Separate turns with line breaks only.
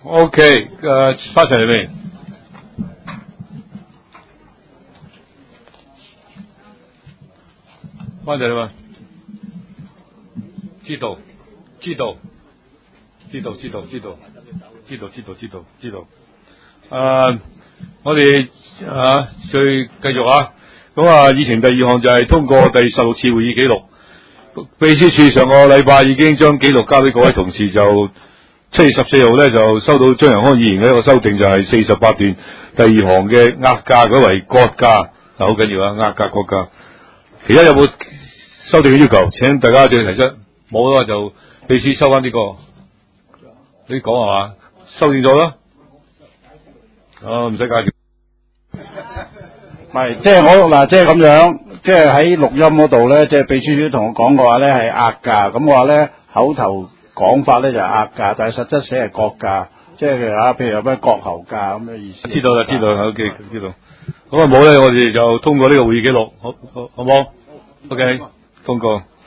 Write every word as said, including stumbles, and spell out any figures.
OK，誒翻上嚟未？翻上嚟嘛？知道，知道，知道，知道，知道，知道，知道，知道，知道。誒，我哋啊，再繼續啊。咁啊，議程第二項就係通過第十六次會議記錄。秘書處上個禮拜已經將記錄交俾各位同事，就七月十四號咧就收到張陽康議員嘅一個修訂，就係四十八段第二項嘅押價改為割價，啊好緊要啊，押價割價。其他有冇修訂嘅要求？請大家再提出。冇啦就秘書收翻呢、這個，你講係嘛？修訂咗啦。啊，唔使介紹。
唔係，即係我嗱，即係咁樣，即係喺錄音嗰度咧，即係秘書處同我講嘅話咧係押價，咁我話咧口頭講法咧就係押價，但係實質寫係割價，即係啊，譬如有咩割喉價咁嘅意思。
知道啦，知道啦 ，OK， 知道。咁啊冇咧，我哋就通過呢個會議記錄，好好好冇 ？OK，通過。